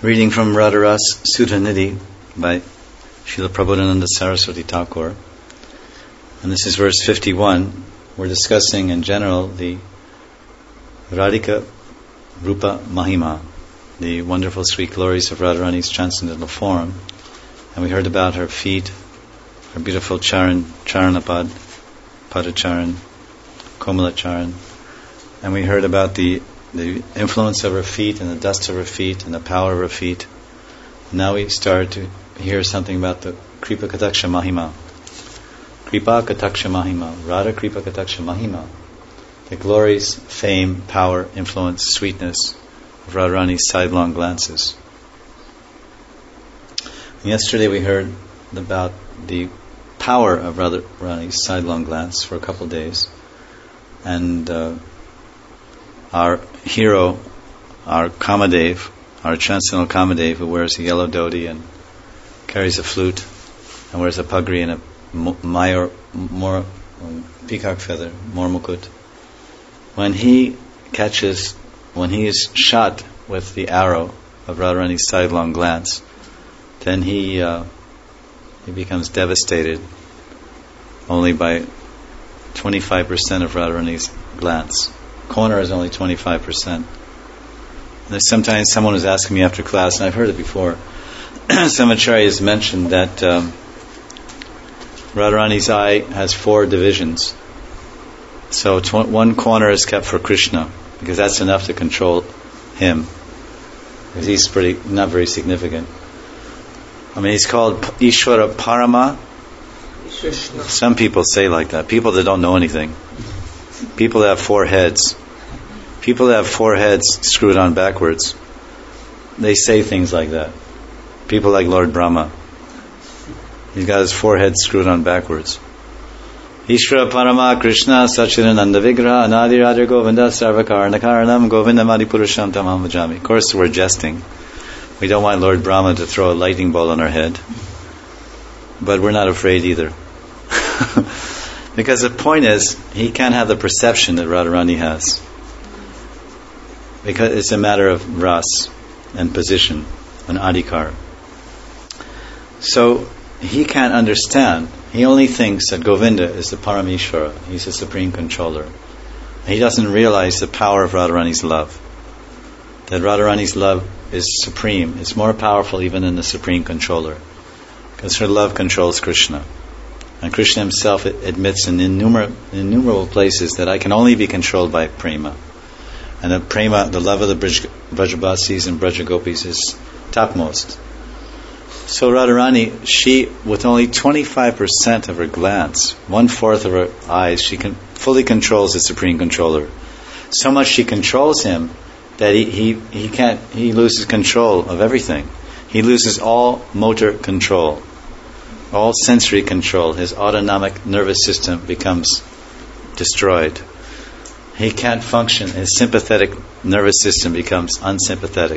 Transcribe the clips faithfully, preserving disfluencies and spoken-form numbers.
Reading from Radharas Sudha Nidhi by Srila Prabodhananda Saraswati Thakur. And this is verse fifty-one. We're discussing in general the Radhika Rupa Mahima, the wonderful sweet glories of Radharani's transcendental form. And we heard about her feet, her beautiful charan, charanapad, padacharan, komalacharan. And we heard about the the influence of her feet and the dust of her feet and the power of her feet. Now we start to hear something about the Kripa Kataksha Mahima. Kripa Kataksha Mahima, Radha Kripa Kataksha Mahima, the glories, fame, power, influence, sweetness of Radharani's sidelong glances. And yesterday we heard about the power of Radharani's sidelong glance for a couple of days. And uh, our hero, our Kamadev, our transcendental Kamadev, who wears a yellow dhoti and carries a flute and wears a pagri and a mayur, more um, peacock feather, more mukut. When he catches, when he is shot with the arrow of Radharani's sidelong glance, then he uh, he becomes devastated only by twenty-five percent of Radharani's glance. Corner is only twenty-five percent. There's sometimes someone was asking me after class, and I've heard it before, some acharyas mentioned that um, Radharani's eye has four divisions. So tw- one corner is kept for Krishna, because that's enough to control him, because he's pretty not very significant. I mean, he's called Ishvara Parama. Krishna. Some people say like that. People that don't know anything. People that have four heads. People that have four heads screwed on backwards. They say things like that. People like Lord Brahma. He's got his four heads screwed on backwards. Ishvara Parama Krishna Sachidananda Vigraha Anadi Radha Govinda Sarvakarna Karanam Govinda Madhipurusham Tamam Vajami. Of course, we're jesting. We don't want Lord Brahma to throw a lightning bolt on our head. But we're not afraid either. Because the point is, he can't have the perception that Radharani has. Because it's a matter of ras and position, an adhikar. So, he can't understand. He only thinks that Govinda is the Parameshvara. He's the supreme controller. He doesn't realize the power of Radharani's love. That Radharani's love is supreme. It's more powerful even than the supreme controller. Because her love controls Krishna. And Krishna himself admits in innumerable, innumerable places that I can only be controlled by prema. And the prema, the love of the Braj, Brajabasis and Brajagopis is topmost. So Radharani, she, with only twenty-five percent of her glance, one-fourth of her eyes, she can fully controls the supreme controller. So much she controls him that he, he, he can't, he loses control of everything. He loses all motor control. All sensory control. His autonomic nervous system becomes destroyed. He can't function. His sympathetic nervous system becomes unsympathetic.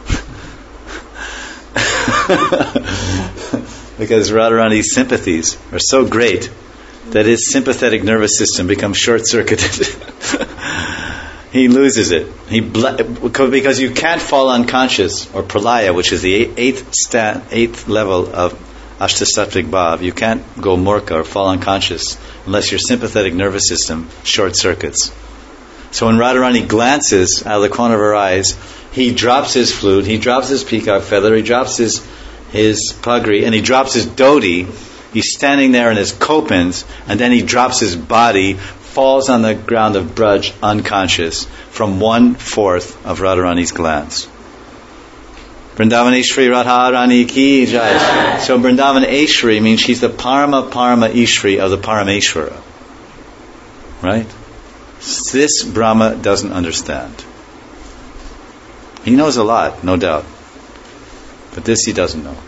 Because Radharani's sympathies are so great that his sympathetic nervous system becomes short-circuited. He loses it. He bl- because you can't fall unconscious, or pralaya, which is the eighth sta- eighth level of Ashtasattvic Bhav. You can't go murka or fall unconscious unless your sympathetic nervous system short-circuits. So when Radharani glances out of the corner of her eyes, he drops his flute, he drops his peacock feather, he drops his his pagri, and he drops his dhoti. He's standing there in his kopins, and then he drops his body, falls on the ground of Braj unconscious from one-fourth of Radharani's glance. Vrindavaneshwari Radharani ki jai. So Vrindavaneshwari means she's the Parama Parama Ishwari of the Parameshwara. Right? This Brahma doesn't understand. He knows a lot, no doubt. But this he doesn't know.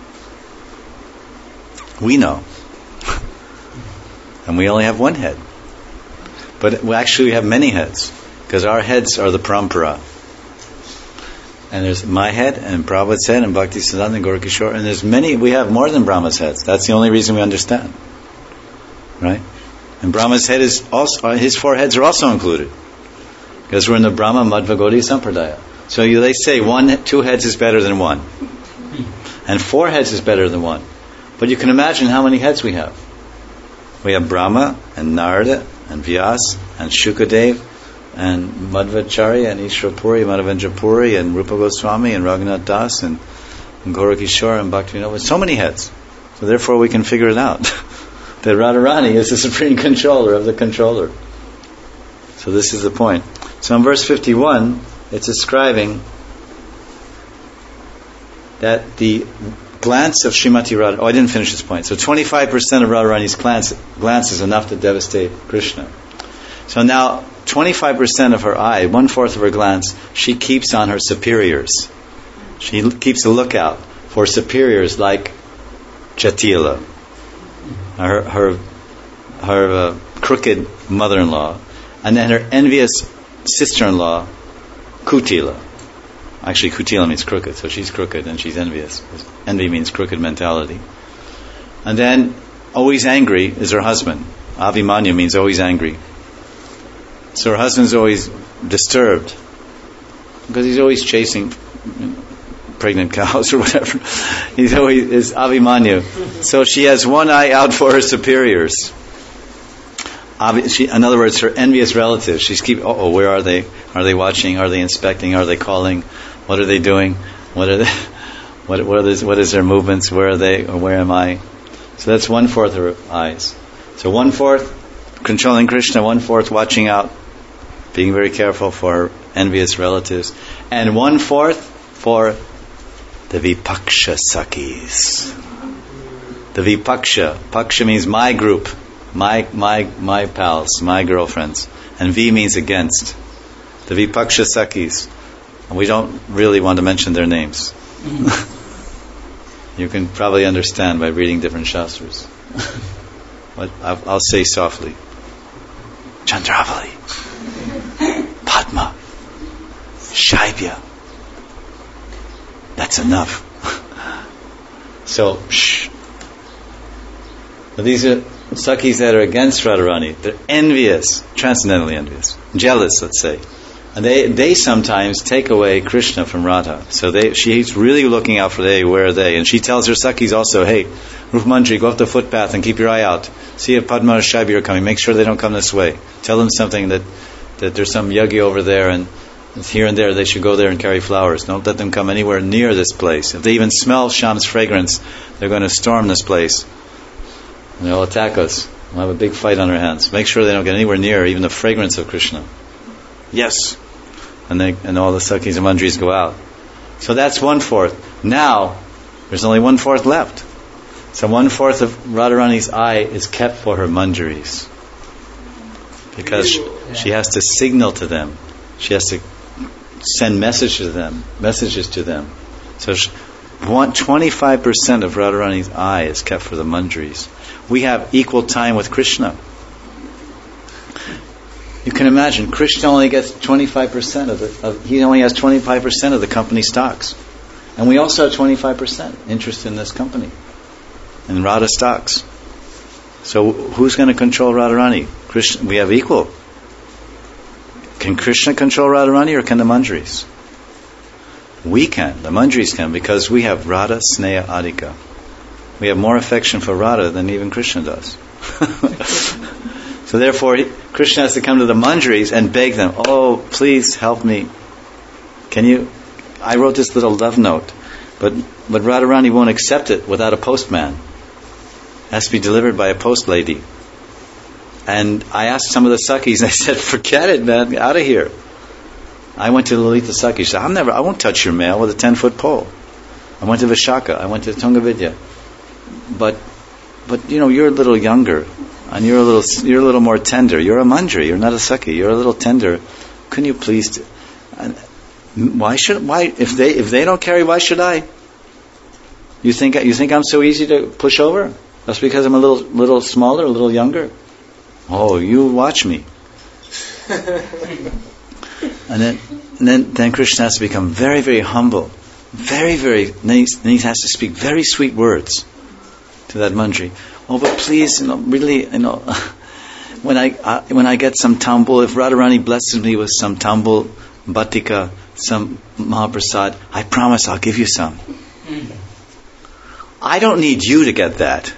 We know. And we only have one head. But we actually have many heads. Because our heads are the parampara. And there's my head, and Prabhupada's head, and Bhaktisiddhanta, and Gaurkishore, and there's many, we have more than Brahma's heads. That's the only reason we understand. Right? And Brahma's head is also, his four heads are also included. Because we're in the Brahma Madhva Gaudiya Sampradaya. So you, they say one, two heads is better than one. And four heads is better than one. But you can imagine how many heads we have. We have Brahma and Narada and Vyas and Shukadev and Madhvacharya and Ishwar Puri, Madhavendra Puri and Rupa Goswami and Raghunath Das and, and Gorakishore and Bhaktivinoda. So many heads. So therefore we can figure it out. That Radharani is the supreme controller of the controller. So this is the point. So in verse fifty-one, it's describing that the glance of Srimati Radha... Oh, I didn't finish this point. So twenty-five percent of Radharani's glance, glance is enough to devastate Krishna. So now, twenty-five percent of her eye, one-fourth of her glance, she keeps on her superiors. She keeps a lookout for superiors like Jatila, her her, her uh, crooked mother-in-law, and then her envious sister-in-law, Kutila. Actually, Kutila means crooked, so she's crooked and she's envious. Envy means crooked mentality. And then, always angry is her husband. Abhimanyu means always angry. So her husband's always disturbed because he's always chasing you know, pregnant cows or whatever. He's always is Abhimanyu. So she has one eye out for her superiors. She, in other words, her envious relatives. She's keep. Oh, where are they? Are they watching? Are they inspecting? Are they calling? What are they doing? What are they? What what is what is their movements? Where are they? Or where am I? So that's one fourth of her eyes. So one fourth controlling Krishna, one fourth watching out, being very careful for her envious relatives, and one fourth for the Vipaksha Sakhis. The Vipaksha. Paksha means my group. My my my pals, my girlfriends, and V means against. The Vipaksha Sakhis, and we don't really want to mention their names. You can probably understand by reading different shastras. But I'll, I'll say softly: Chandravali, Padma, Shaibya. That's enough. So, shh. But these are Sakhis that are against Radharani. They're envious, transcendently envious, jealous, let's say, and they they sometimes take away Krishna from Radha. So they she's really looking out for they. Where are they? And she tells her Sakhis also, hey, Rupa Mandri, go up the footpath and keep your eye out. See if Padma or Shaibya are coming. Make sure they don't come this way. Tell them something that that there's some yogi over there, and here and there they should go there and carry flowers. Don't let them come anywhere near this place. If they even smell Sham's fragrance, they're going to storm this place. And they'll attack us. We'll have a big fight on our hands. Make sure they don't get anywhere near even the fragrance of Krishna. Yes. And they and all the Sakhis and Mandris go out. So that's one fourth. Now, there's only one fourth left. So one fourth of Radharani's eye is kept for her Manjaris. Because she has to signal to them. She has to send messages to them. Messages to them. So she, one, twenty-five percent of Radharani's eye is kept for the Manjaris. We have equal time with Krishna. You can imagine, Krishna only gets twenty-five percent of the, of, he only has twenty-five percent of the company stocks. And we also have twenty-five percent interest in this company, in Radha stocks. So who's going to control Radharani? Krishna, we have equal. Can Krishna control Radharani or can the Manjaris? We can, the Manjaris can, because we have Radha Sneha Adhika. We have more affection for Radha than even Krishna does. So therefore, he, Krishna has to come to the Manjaris and beg them, oh, please help me. Can you... I wrote this little love note, but, but Radharani won't accept it without a postman. It has to be delivered by a post lady. And I asked some of the Sakhis, and they said, forget it, man, get out of here. I went to Lalita Sakhi. She said, I'm never, I won't touch your mail with a ten-foot pole. I went to Vishaka. I went to Tungavidya. But, but you know, you're a little younger, and you're a little, you're a little more tender. You're a Manjari. You're not a Sakhi. You're a little tender. Couldn't you please? T- and why should? Why if they if they don't carry? Why should I? You think you think I'm so easy to push over? That's because I'm a little little smaller, a little younger. Oh, you watch me. And then, and then, then Krishna has to become very, very humble, very, very. Then he, then he has to speak very sweet words to that Manjari. Oh, but please, you know, really, you know, when I uh, when I get some tambul, if Radharani blesses me with some tambul, batika, some Mahaprasad, I promise I'll give you some. I don't need you to get that.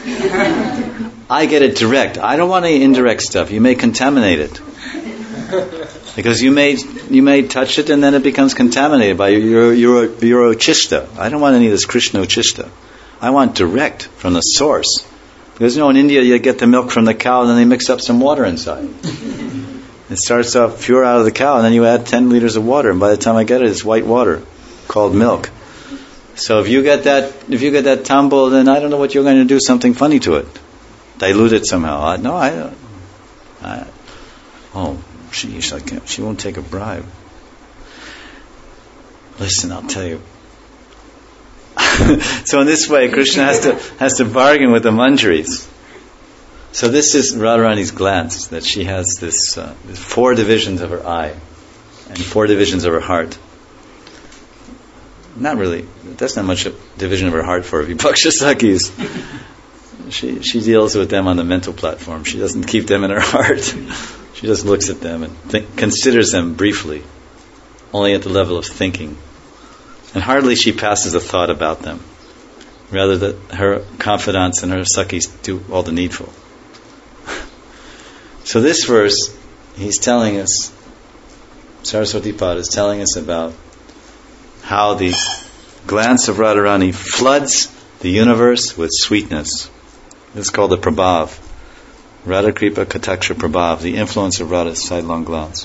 I get it direct. I don't want any indirect stuff. You may contaminate it. Because you may you may touch it and then it becomes contaminated by your your your uchishta. I don't want any of this Krishna uchishta. I want direct from the source. Because you know in India you get the milk from the cow and then they mix up some water inside. It starts off pure out of the cow and then you add ten liters of water and by the time I get it it's white water called milk. So if you get that if you get that tumble, then I don't know what you're going to do something funny to it. Dilute it somehow. I, no, I, I oh She, she won't take a bribe. Listen, I'll tell you. So in this way, Krishna has to has to bargain with the manjaris. So this is Radharani's glance, that she has this uh, four divisions of her eye and four divisions of her heart. Not really. That's not much a division of her heart for Vipaksha Sakhis. She she deals with them on the mental platform. She doesn't keep them in her heart. She just looks at them and think, considers them briefly, only at the level of thinking. And hardly she passes a thought about them. Rather that her confidants and her sakhis do all the needful. So this verse, he's telling us, Saraswati Pad is telling us about how the glance of Radharani floods the universe with sweetness. This is called the Prabhav. Radha Kripa Kataksha Prabhav, the influence of Radha's sidelong glance.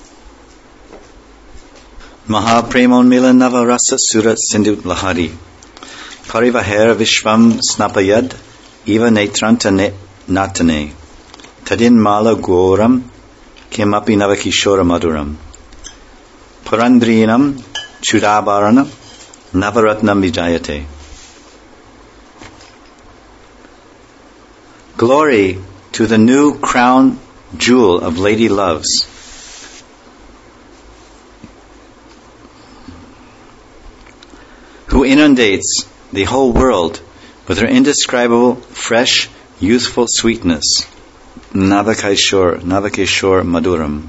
Maha Premon Milan Nava Rasa Surat Sindhu Lahari Parivahera Vishvam Snapayad Eva Netranta Natane Tadin Mala Goram Kimapi Navakishora Maduram Purandrinam Chudabarana Navaratnam Vijayate. Glory to the new crown jewel of Lady Loves. Who inundates the whole world with her indescribable, fresh, youthful sweetness. Navakeshwar, Navakeshwar Maduram.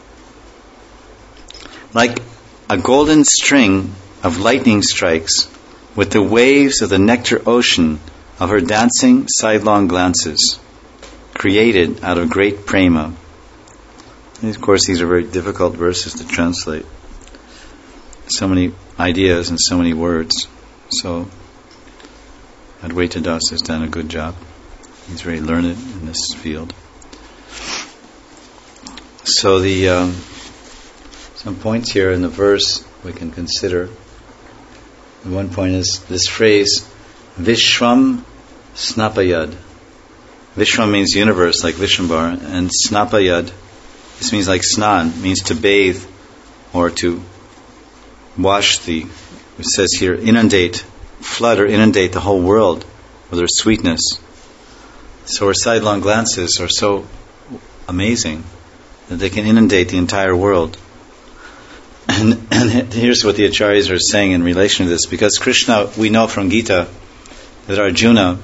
Like a golden string of lightning strikes with the waves of the nectar ocean of her dancing sidelong glances, created out of great prema. And of course, these are very difficult verses to translate. So many ideas and so many words. So, Advaita Das has done a good job. He's very learned in this field. So the um, some points here in the verse we can consider. And one point is this phrase, Vishwam Snapayad. Vishwam means universe, like Vishwambar, and Snapayad, this means like snan, means to bathe or to wash the, it says here, inundate, flood or inundate the whole world with her sweetness. So her sidelong glances are so amazing that they can inundate the entire world. And, and here's what the acharyas are saying in relation to this. Because Krishna, we know from Gita that Arjuna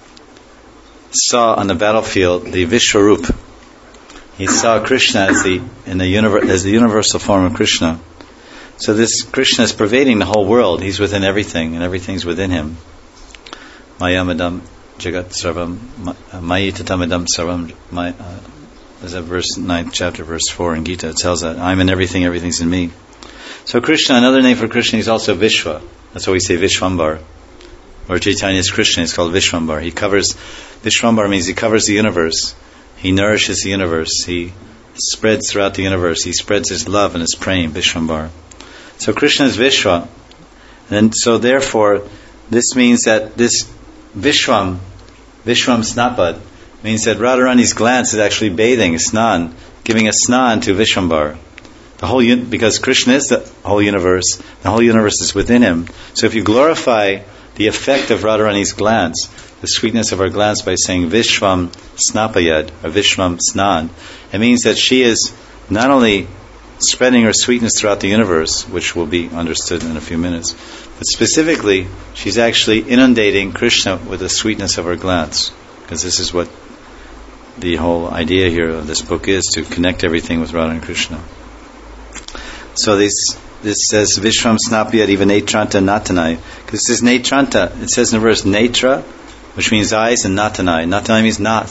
saw on the battlefield the Vishwarup. He saw Krishna as the in the universe as the universal form of Krishna. So this Krishna is pervading the whole world. He's within everything, and everything's within him. Mayamadam Jagat Sarvam Mayitatamidam Sarvam. There's that verse ninth chapter, verse four in Gita. It tells that I'm in everything, everything's in me. So Krishna, another name for Krishna is also Vishwa. That's why we say Vishwambar. Or Chaitanya's Krishna is called Vishwambar. He covers, Vishwambar means he covers the universe. He nourishes the universe. He spreads throughout the universe. He spreads his love and his praying, Vishwambar. So Krishna is Vishwa. And so therefore, this means that this Vishwam, Vishwam Snapad, means that Radharani's glance is actually bathing, a snan, giving a snan to Vishwambar. The whole un- because Krishna is the whole universe, the whole universe is within him. So if you glorify the effect of Radharani's glance, the sweetness of her glance, by saying Vishwam Snapayad or Vishwam Snan, it means that she is not only spreading her sweetness throughout the universe, which will be understood in a few minutes, but specifically she's actually inundating Krishna with the sweetness of her glance, because this is what the whole idea here of this book is, to connect everything with Radha and Krishna. So this this says Vishram Snapya Iva Netranta Natanai. Because it says Netranta. It says in the verse Netra, which means eyes, and Natanai. Natanai means not.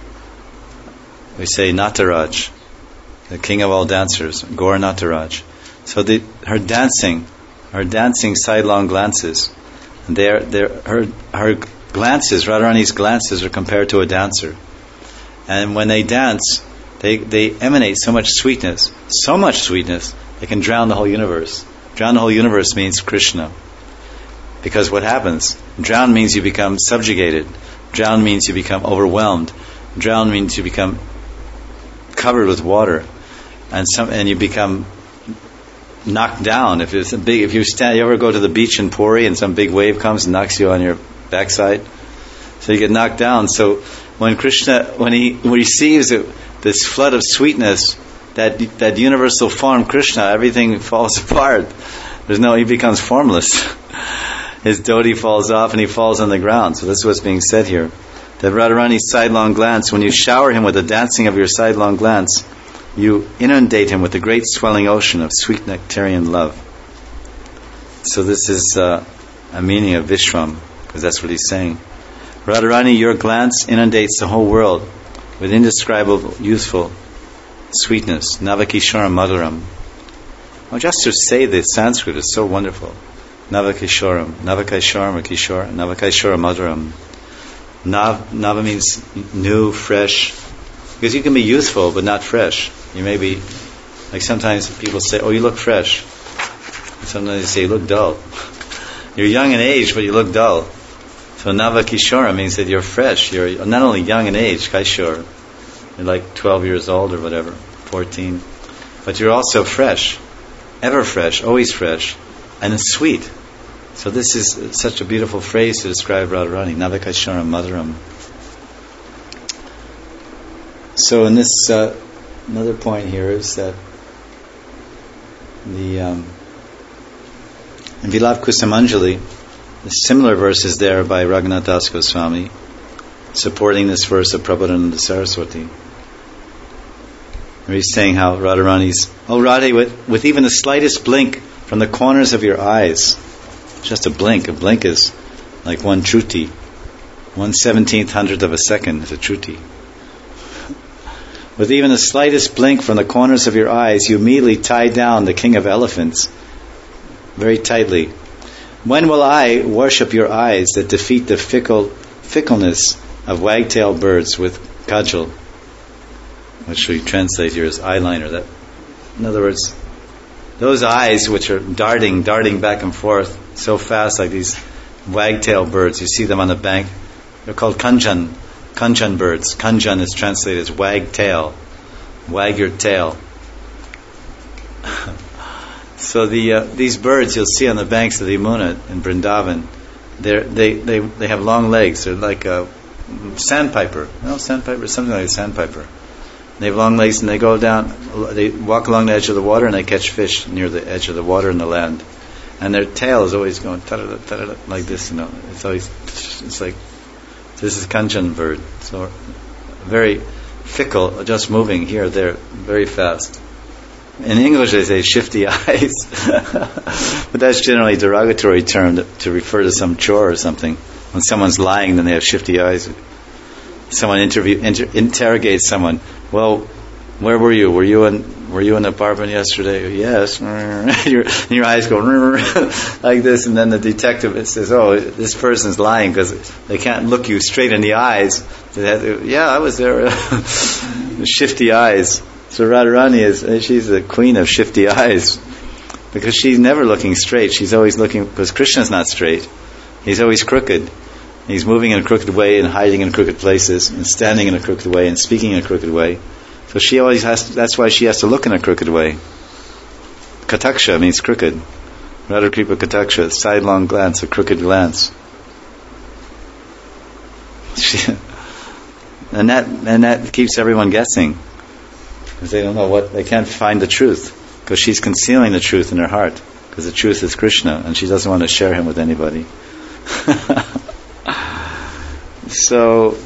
We say Nataraj, the king of all dancers, Gaur Nataraj. So the, her dancing, her dancing sidelong glances, they're, they're, her, her glances, Radharani's glances are compared to a dancer. And when they dance, they, they emanate so much sweetness, so much sweetness, they can drown the whole universe. Drown the whole universe means Krishna. Because what happens? Drown means you become subjugated. Drown means you become overwhelmed. Drown means you become covered with water, and some, and you become knocked down. If it's a big, if you stand, you ever go to the beach in Puri and some big wave comes and knocks you on your backside, so you get knocked down. So when Krishna, when he receives it, this flood of sweetness, that that universal form Krishna, everything falls apart. There's no, he becomes formless. His dhoti falls off and he falls on the ground. So this is what's being said here. That Radharani's sidelong glance, when you shower him with the dancing of your sidelong glance, you inundate him with the great swelling ocean of sweet nectarian love. So this is uh, a meaning of Vishram, because that's what he's saying. Radharani, your glance inundates the whole world with indescribable, youthful sweetness. Navakishora Madhuram. Oh, just to say the Sanskrit is so wonderful. Navakishoram, Navakishoram, Kishora, Navakishora Madhuram. Nav, Nava means new, fresh. Because you can be youthful but not fresh. You may be, like sometimes people say, oh, you look fresh. Sometimes they say, you look dull. You're young in age, but you look dull. So Nava Kishora means that you're fresh. You're not only young in age, Kaishor. You're like twelve years old or whatever, fourteen. But you're also fresh. Ever fresh, always fresh. And it's sweet. So this is such a beautiful phrase to describe Radharani, Navakasharam Madhuram. So in this, uh, another point here is that the um, in Vilap Kusumanjali, the similar verse is there by Raghunath Das Goswami, supporting this verse of Prabhupada Saraswati. Where he's saying how Radharani's, oh Radhe, with, with even the slightest blink from the corners of your eyes, just a blink. A blink is like one truti. One seventeenth hundredth of a second is a truti. With even the slightest blink from the corners of your eyes, you immediately tie down the king of elephants very tightly. When will I worship your eyes that defeat the fickle fickleness of wagtail birds with kajal? Which we translate here as eyeliner. That, in other words, those eyes which are darting, darting back and forth so fast, like these wagtail birds. You see them on the bank. They're called kanjan, kanjan birds. Kanjan is translated as wagtail, wag your tail. So the uh, these birds you'll see on the banks of the Yamuna in Vrindavan, they they they they have long legs. They're like a sandpiper. No, sandpiper, something like a sandpiper. They have long legs and they go down, they walk along the edge of the water and they catch fish near the edge of the water and the land. And their tail is always going ta-da-da, ta-da-da, like this, you know. It's always, it's like, this is Kanchan bird. So, very fickle, just moving here, there, very fast. In English they say shifty eyes. But that's generally a derogatory term to, to refer to some chore or something. When someone's lying, then they have shifty eyes. Someone interview, inter, interrogates someone. Well, where were you? Were you in Were you in the apartment yesterday? Yes. your, your eyes go like this, and then the detective says, "Oh, this person's lying because they can't look you straight in the eyes." To, yeah, I was there. Shifty eyes. So Radharani is she's the queen of shifty eyes because she's never looking straight. She's always looking because Krishna's not straight. He's always crooked. He's moving in a crooked way and hiding in crooked places and standing in a crooked way and speaking in a crooked way. So she always has to, that's why she has to look in a crooked way. Kataksha means crooked. Radha Kripa Kataksha, sidelong glance, a crooked glance. She, and that and that keeps everyone guessing. Because they don't know what, they can't find the truth. Because she's concealing the truth in her heart. Because the truth is Krishna and she doesn't want to share him with anybody. So,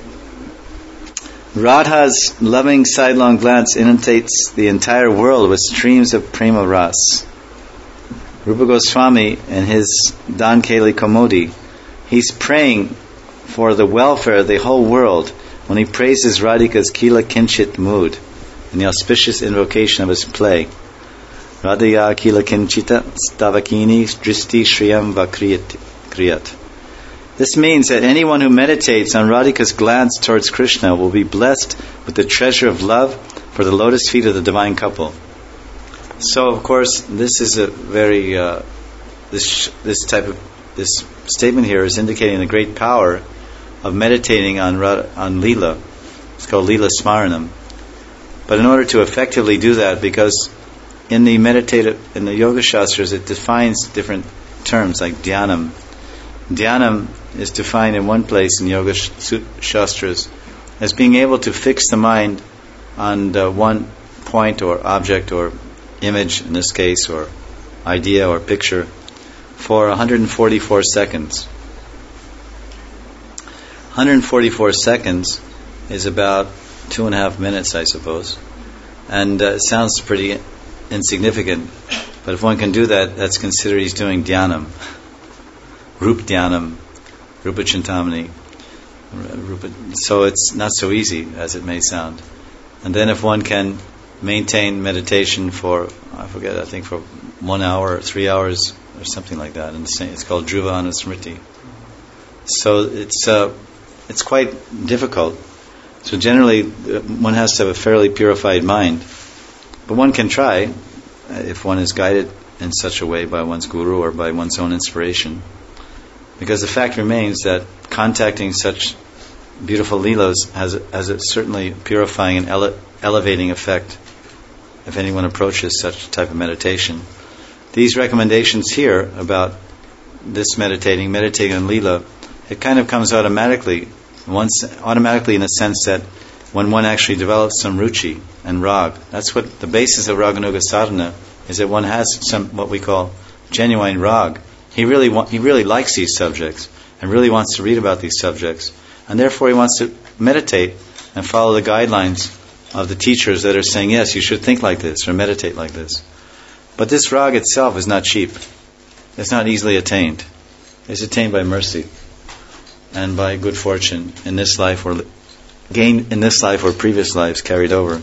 Radha's loving sidelong glance inundates the entire world with streams of prema ras. Rupa Goswami in his Dan Keli Komodi, he's praying for the welfare of the whole world when he praises Radhika's Kila Kinchit mood in the auspicious invocation of his play. Radhaya Kila Kinchita Stavakini Dristi Shriyam Vakriyat. This means that anyone who meditates on Radhika's glance towards Krishna will be blessed with the treasure of love for the lotus feet of the divine couple. So, of course, this is a very uh, this this type of this statement here is indicating the great power of meditating on on Leela. It's called Leela Smaranam. But in order to effectively do that, because in the meditative in the Yoga Shastras it defines different terms like Dhyanam. Dhyanam is defined in one place in Yoga Shastras as being able to fix the mind on uh, one point or object or image, in this case, or idea or picture, for one hundred forty-four seconds. one hundred forty-four seconds is about two and a half minutes, I suppose. And uh, it sounds pretty insignificant, but if one can do that, that's considered he's doing dhyanam. Rup dhyanam, Rupa Chintamani. Rupa, so it's not so easy as it may sound. And then if one can maintain meditation for, I forget, I think for one hour or three hours or something like that. And it's called Dhruva Anusmriti. So it's uh, it's quite difficult. So generally, one has to have a fairly purified mind. But one can try, if one is guided in such a way by one's guru or by one's own inspiration. Because the fact remains that contacting such beautiful leelas has, has a certainly purifying and ele- elevating effect if anyone approaches such type of meditation. These recommendations here about this meditating, meditating on Leela, it kind of comes automatically, once automatically in the sense that when one actually develops some ruchi and rag, that's what the basis of Raganuga sadhana is, that one has some what we call genuine rag. He really wa- he really likes these subjects and really wants to read about these subjects, and therefore he wants to meditate and follow the guidelines of the teachers that are saying, yes, you should think like this or meditate like this. But this rag itself is not cheap. It's not easily attained. It's attained by mercy and by good fortune in this life or gained in this life or previous lives carried over.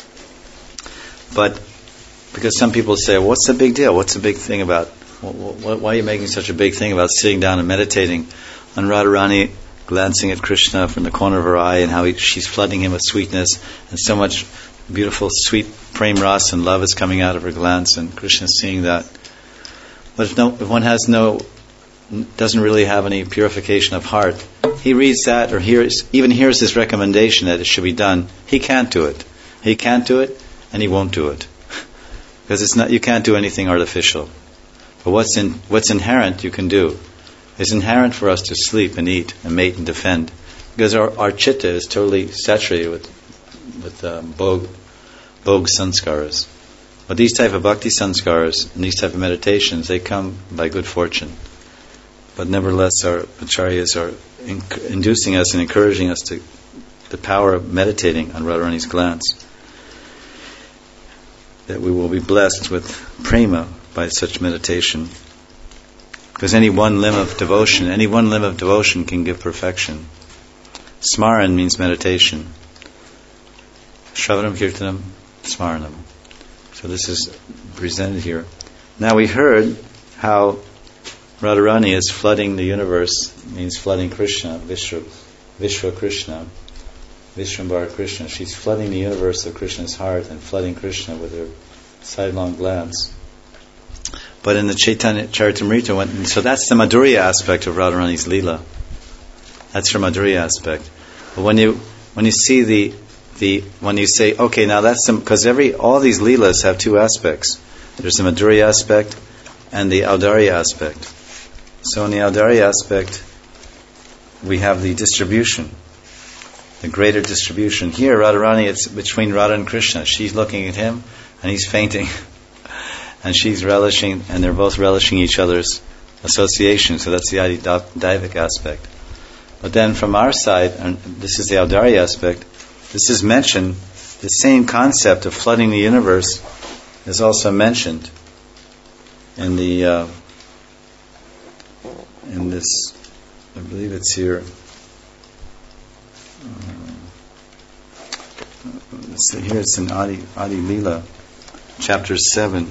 But because some people say, what's the big deal? What's the big thing about, why are you making such a big thing about sitting down and meditating on Radharani glancing at Krishna from the corner of her eye and how he, she's flooding him with sweetness and so much beautiful sweet prem ras and love is coming out of her glance and Krishna's seeing that. But if, no, if one has no, doesn't really have any purification of heart, he reads that or hears, even hears this recommendation that it should be done, he can't do it. He can't do it and he won't do it. Because it's not, you can't do anything artificial. But what's in, what's inherent you can do. It's inherent for us to sleep and eat and mate and defend, because our, our chitta is totally saturated with with um, bhog, bhog sanskaras. But these type of bhakti sanskaras and these type of meditations, they come by good fortune. But nevertheless, our acharyas are inc- inducing us and encouraging us to the power of meditating on Radharani's glance, that we will be blessed with prema by such meditation. Because any one limb of devotion, any one limb of devotion can give perfection. Smaran means meditation. Shravanam, Kirtanam, Smaranam. So this is presented here. Now we heard how Radharani is flooding the universe, means flooding Krishna, Vishwa, Vishwa Krishna, Vishwambara Krishna. She's flooding the universe of Krishna's heart and flooding Krishna with her sidelong glance. But in the Chaitanya Charitamrita, so that's the Madhurya aspect of Radharani's Leela. That's her Madhurya aspect. But when you when you see the the when you say, okay, now that's some, because every all these Leelas have two aspects. There's the Madhurya aspect and the Audarya aspect. So in the Audarya aspect, we have the distribution, the greater distribution. Here, Radharani, it's between Radha and Krishna. She's looking at him, and he's fainting. And she's relishing, and they're both relishing each other's association. So that's the Adidaivik aspect. But then from our side, and this is the Audarya aspect, this is mentioned, the same concept of flooding the universe is also mentioned in the uh, in this, I believe it's here. Uh, so here it's in Adi Adi Leela, chapter seven.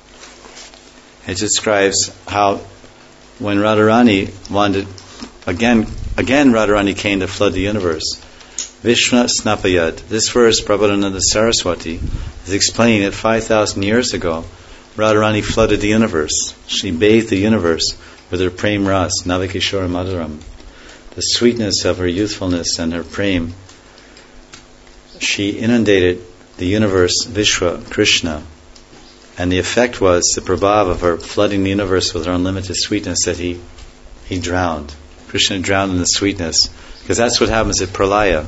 It describes how when Radharani wanted again again Radharani came to flood the universe. Vishnu Snapayat. This verse, Prabhupada Saraswati is explaining that five thousand years ago, Radharani flooded the universe. She bathed the universe with her prem ras, Navikishora Madhuram. The sweetness of her youthfulness and her prem. She inundated the universe, Vishwa, Krishna. And the effect was the prabhav of her flooding the universe with her unlimited sweetness that he he drowned. Krishna drowned in the sweetness. Because that's what happens at Pralaya.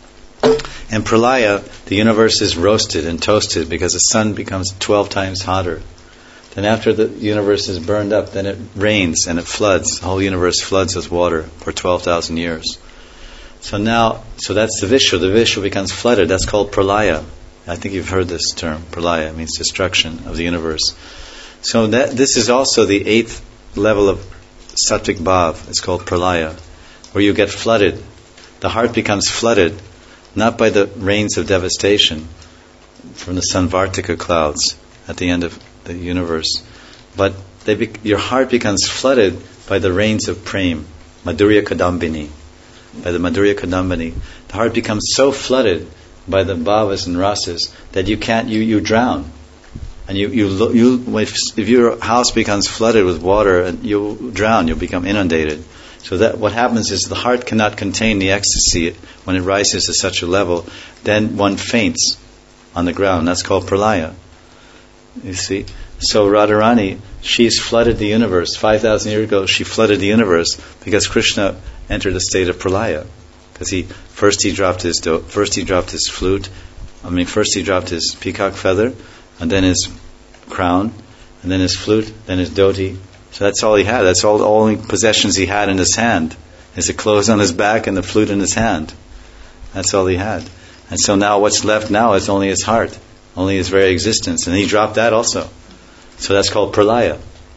In Pralaya, the universe is roasted and toasted because the sun becomes twelve times hotter. Then after the universe is burned up, then it rains and it floods. The whole universe floods with water for twelve thousand years. So now, so that's the Vishwa. The Vishwa becomes flooded. That's called Pralaya. I think you've heard this term. Pralaya it means destruction of the universe. So that this is also the eighth level of Sattvic Bhav. It's called Pralaya, where you get flooded. The heart becomes flooded, not by the rains of devastation from the Sanvartika clouds at the end of the universe, but they be, your heart becomes flooded by the rains of prem, Madhurya Kadambini. By the Madhurya Kadambini, the heart becomes so flooded by the bhavas and rasas that you can't, you, you drown. And you, you, you if, if your house becomes flooded with water, and you drown, you'll become inundated. So that what happens is the heart cannot contain the ecstasy when it rises to such a level. Then one faints on the ground. That's called pralaya. You see? So Radharani, she's flooded the universe. five thousand years ago, she flooded the universe because Krishna entered a state of pralaya. Because he first he dropped his do, first he dropped his flute. I mean, first he dropped his peacock feather, and then his crown, and then his flute, then his dhoti. So that's all he had. That's all the only possessions he had in his hand. Is the clothes on his back and the flute in his hand. That's all he had. And so now what's left now is only his heart, only his very existence. And he dropped that also. So that's called pralaya.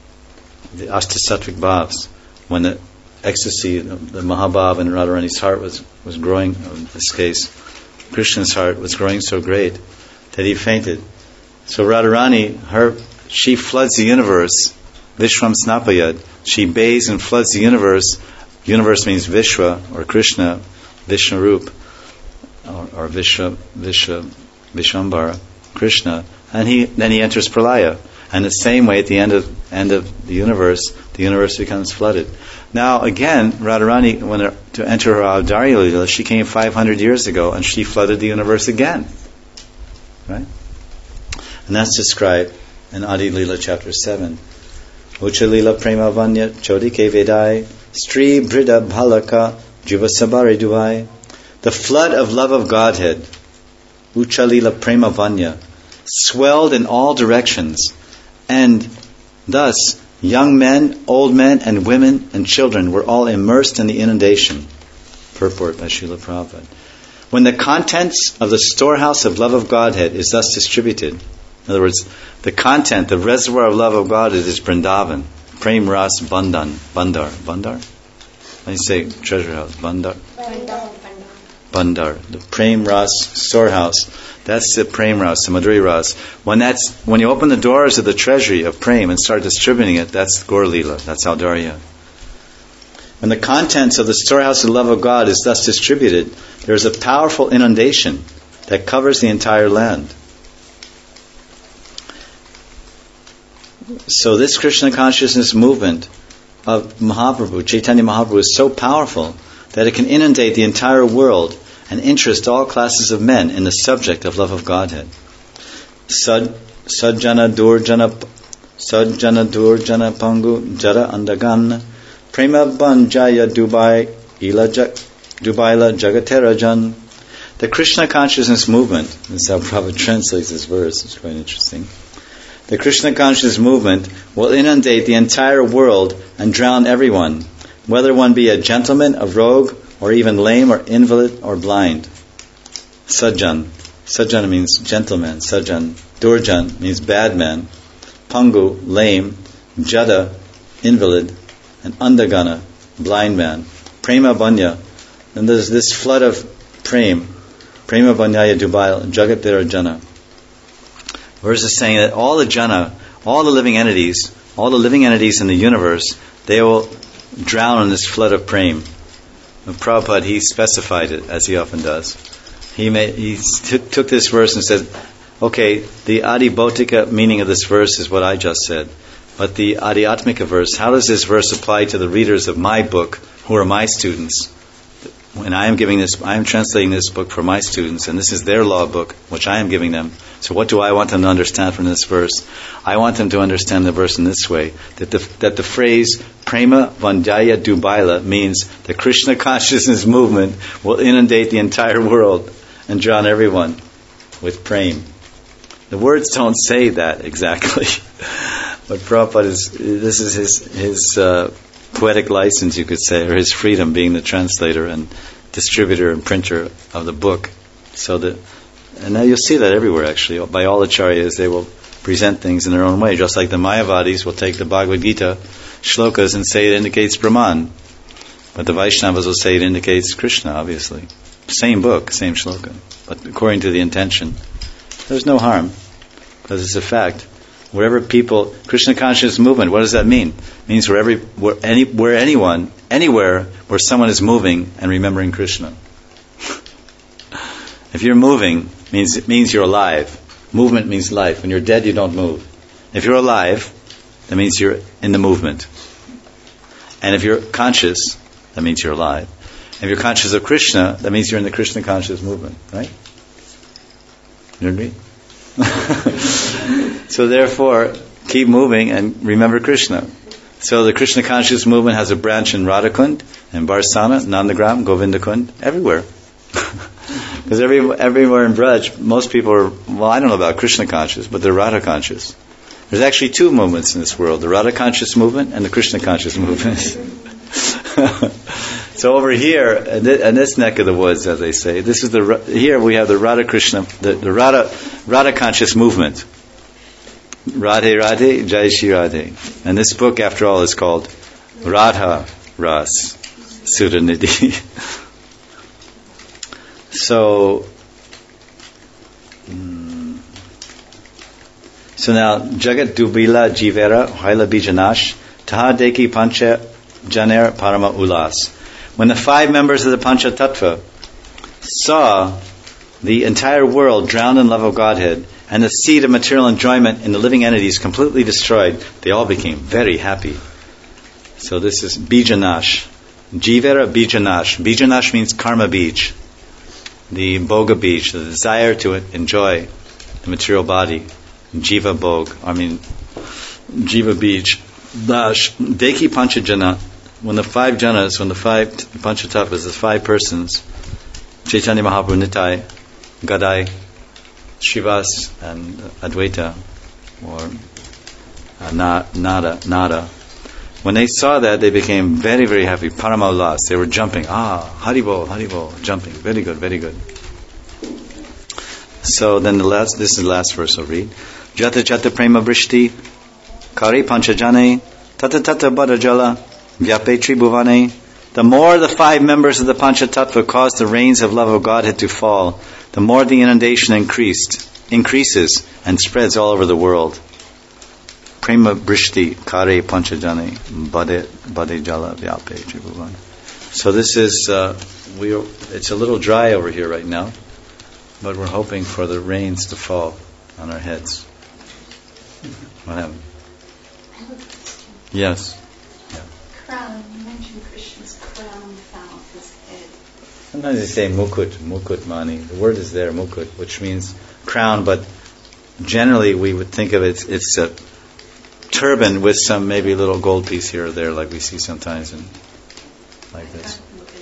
The Ashtasattvic bhavs. When the ecstasy, the, the Mahabhav in Radharani's heart was, was growing, in this case, Krishna's heart was growing so great that he fainted. So Radharani, her, she floods the universe. Vishwam Snapayad. She bathes and floods the universe. Universe means Vishwa or Krishna, Vishnarup, or, or Vishwa, Vishwa, Vishwambara, Krishna, and he then he enters pralaya. And the same way, at the end of end of the universe, the universe becomes flooded. Now again, Radharani, when her, to enter her Avdari Lila, she came five hundred years ago, and she flooded the universe again. Right? And that's described in Adi Lila chapter seven. Uchalila Prema Vanya Chodike Vedai Stri Brida Bhalaka Juba Sabari Duvai. The flood of love of Godhead, Uchalila Prema Vanya, swelled in all directions, and thus young men, old men, and women and children were all immersed in the inundation. Purport by Srila Prabhupada. When the contents of the storehouse of love of Godhead is thus distributed, in other words, the content, the reservoir of love of God is Vrindavan. Prem Ras Bandhan. Bandar. Bandar? How do you say treasure house? Bandar? Bandar. Bandar. The Prem Ras storehouse. That's the Prem Ras, the Madhuri Ras. When that's when you open the doors of the treasury of Prem and start distributing it, that's Gaur Leela. That's Audarya. When the contents of the storehouse of love of God is thus distributed, there is a powerful inundation that covers the entire land. So this Krishna consciousness movement of Mahaprabhu, Chaitanya Mahaprabhu, is so powerful that it can inundate the entire world and interest all classes of men in the subject of love of Godhead. Sad, Sajjana Durjana Sajjana Durjana Pangu Jara Andagan Prema Banjaya Dubai Ila Dubaila Jagaterajan. The Krishna consciousness movement, this is how Prabhupada translates this verse, it's quite interesting. The Krishna consciousness movement will inundate the entire world and drown everyone, whether one be a gentleman, a rogue, or even lame or invalid or blind. Sajjan. Sajjan means gentleman. Sajjan. Durjan means bad man. Pangu, lame. Jada, invalid, and Andagana, blind man, Prema Vanya, and there's this flood of Prem, Prema Vanyaya Dubail, Jagat Dera Jana. Verse is saying that all the Jana, all the living entities, all the living entities in the universe, they will drown in this flood of Prem. And Prabhupada, he specified it, as he often does. He made, he t- took this verse and said, okay, the Adi Bhautika meaning of this verse is what I just said. But the Adhyatmika verse, how does this verse apply to the readers of my book, who are my students? When I am giving this, I am translating this book for my students, and this is their law book, which I am giving them. So what do I want them to understand from this verse? I want them to understand the verse in this way, that the, that the phrase Prema Vandaya Dubaila means the Krishna consciousness movement will inundate the entire world and drown everyone with prem. The words don't say that exactly. But Prabhupada is, this is his, his uh, poetic license, you could say, or his freedom, being the translator and distributor and printer of the book. So that, and now you'll see that everywhere actually. By all acharyas, they will present things in their own way. Just like the Mayavadis will take the Bhagavad Gita shlokas and say it indicates Brahman. But the Vaishnavas will say it indicates Krishna, obviously. Same book, same shloka. But according to the intention, there's no harm, because it's a fact. Wherever people, Krishna consciousness movement, what does that mean? It means where every, where any, where anyone, anywhere where someone is moving and remembering Krishna. If you're moving, means it means you're alive. Movement means life. When you're dead, you don't move. If you're alive, that means you're in the movement. And if you're conscious, that means you're alive. If you're conscious of Krishna, that means you're in the Krishna conscious movement, right? You agree? So therefore, keep moving and remember Krishna. So the Krishna conscious movement has a branch in Radhakund, and Barsana, Nandagram, Govindakund, everywhere. Because every, everywhere in Braj, most people are, well, I don't know about Krishna conscious, but they're Radha conscious. There's actually two movements in this world, the Radha conscious movement and the Krishna conscious movement. So over here, in this neck of the woods, as they say, this is the here we have the Radha Krishna, the, the Radha Radha conscious movement. Radhe Radhe, Jai Shri Radhe. And this book, after all, is called Radha Ras Sudanidhi. So, mm, so now Jagat Dubila Jivera Haila Bijanash Taha Deki Pancha Janer Parama Ulas. When the five members of the Pancha Tattva saw the entire world drowned in love of Godhead and the seed of material enjoyment in the living entities completely destroyed, they all became very happy. So this is Bijanash. Jivera Bijanash. Bijanash means karma bij. The Bhoga bij, the desire to enjoy the material body. Jiva Bhog. I mean, Jiva bij. Dash. Deki Pancha Jana. When the five janas, when the five panchatattvas, the five persons, Chaitanya Mahaprabhu, Nitai, Gadai, Srivas, and Advaita, or uh, na, Nada, Nada, when they saw that, they became very, very happy. Paramaullas, they were jumping. Ah, Haribol, Haribol, jumping. Very good, very good. So then the last, this is the last verse I'll read. Jata Jata Prema Vrishti, Kari Panchajane, Tata Tata Badajala, Vyapetri Bhuvane. The more the five members of the Panchatattva caused the rains of love of Godhead to fall, the more the inundation increased, increases and spreads all over the world. Prema Brishti Kare Panchajane Bade Bade Jala Vyapetri Bhuvane. So this is uh, we. It's a little dry over here right now, but we're hoping for the rains to fall on our heads. What happened? Yes. Crown, you mentioned Krishna's crown fell off his head. Sometimes they say mukut, mukut mani. The word is there, mukut, which means crown, but generally we would think of it, it's a turban with some maybe a little gold piece here or there, like we see sometimes in like this.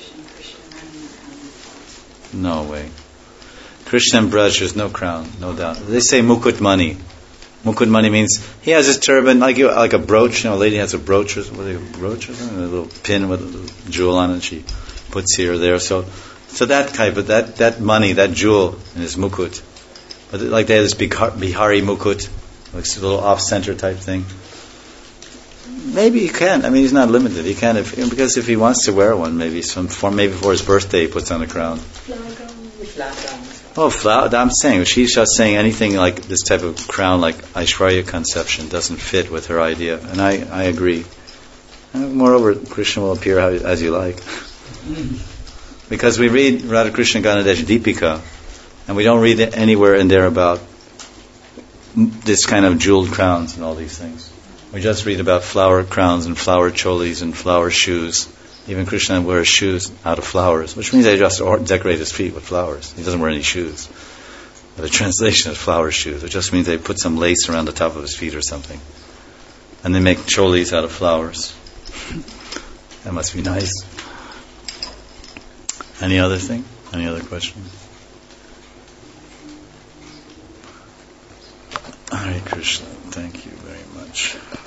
No way. Krishna and Braj, there's no crown, no doubt. They say mukut mani. Mukut mani means he has his turban, like you, like a brooch. You know, a lady has a brooch, or what a brooch or something, a little pin with a little jewel on it. She puts here or there. So, so that type of that that money, that jewel in his mukut. But like they have this Bihari mukut, like a little off-center type thing. maybe he can. I mean, he's not limited. He can if because if he wants to wear one, maybe some for maybe for his birthday he puts on a crown. Oh, flower! I'm saying she's just saying anything like this type of crown, like Aishwarya conception, doesn't fit with her idea, and I, I agree. And moreover, Krishna will appear how, as you like, because we read Radha Krishna Ganadesh Deepika, and we don't read it anywhere in there about this kind of jeweled crowns and all these things. We just read about flower crowns and flower cholis and flower shoes. Even Krishna wears shoes out of flowers, which means they just decorate his feet with flowers. He doesn't wear any shoes. The translation is flower shoes. It just means they put some lace around the top of his feet or something. And they make cholis out of flowers. That must be nice. Any other thing? Any other question? Hare Krishna. Thank you very much.